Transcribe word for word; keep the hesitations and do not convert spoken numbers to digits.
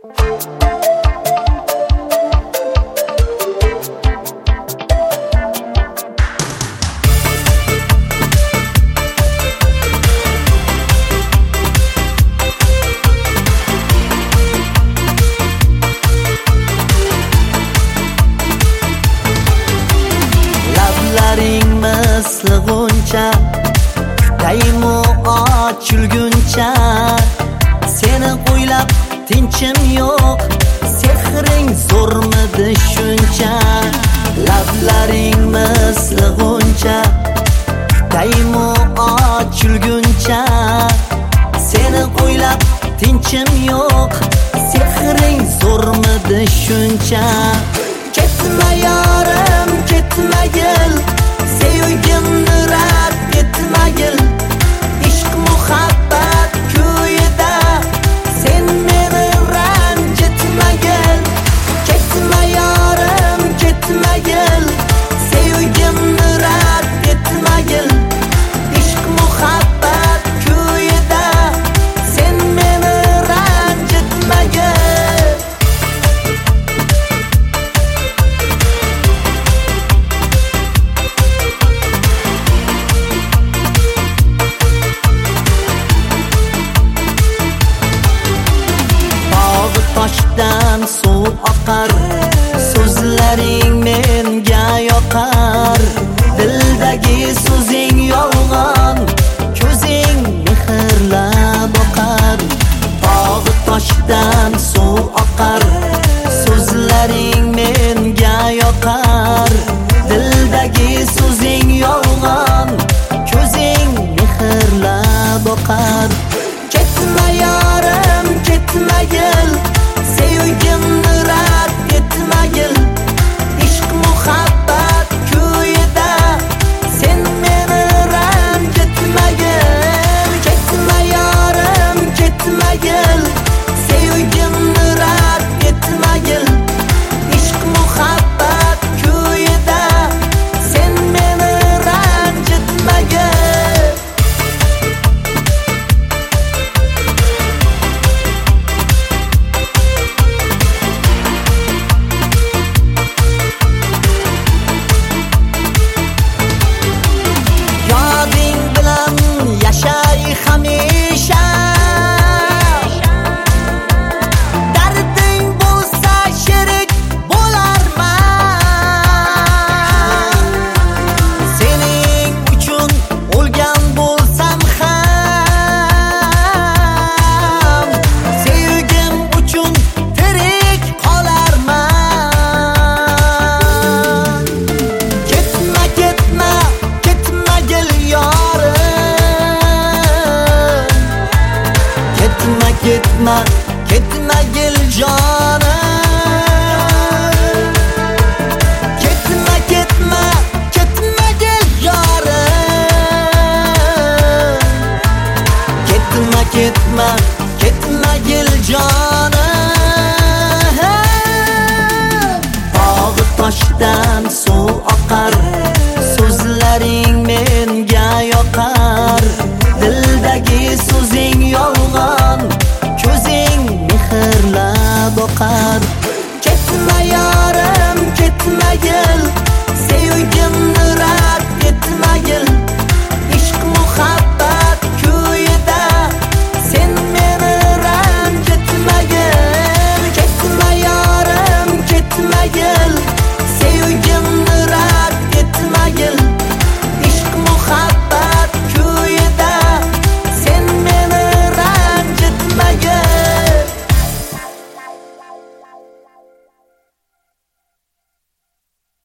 Mislig'uncha kutaymu ochilguncha, seni o'ylab tinchim yo'q, sehring zo'rmidi shuncha. Lablaring mislig'uncha kutaymu ochilguncha, seni o'ylab tinchim yo'q, sehring zo'rmidi shuncha. Ketma yorim, ketmagil, sevgimni rad etmagil, ishq muhabbat ko'yida sen meni ranjitmagil. Ketma yorim, ketmagil, sevgimni rad etmagil, ishq muhabbat ko'yida sen meni ranjitmagil. Toshdan suv oqar, so'zlaring menga yoqar. Dildagi so'zing yolg'on, ko'zing mehrla boqar. Tog' toshdan suv oqar, so'zlaring menga yoqar. Dildagi so'zing yolg'on, ko'zing mehrla boqar. Ketma yorim, ketmagil, sevgimni rad etmagil, ishq muhabbat ko'yida sen meni ranjitmagil. Ketma yorim, ketmagil, sevgimni rad etmagil, ishq muhabbat ko'yida sen meni ranjitmagil. Hamisha darding bo'lsa sherik bo'larman, sening uchun o'lgan bo'lsam ham, sevgim uchun tirik qolarman. Ketma, ketma, ketmagil yorim, ketma, ketma, ketmagil jonim. Ketma, ketma, ketmagil yorim. Ketma, ketma, ketmagil jonim. Tog' toshdan suv oqar, so'zlaring menga yoqar. Dildagi so'zing yolg'on, ko'zing mehrla boqar.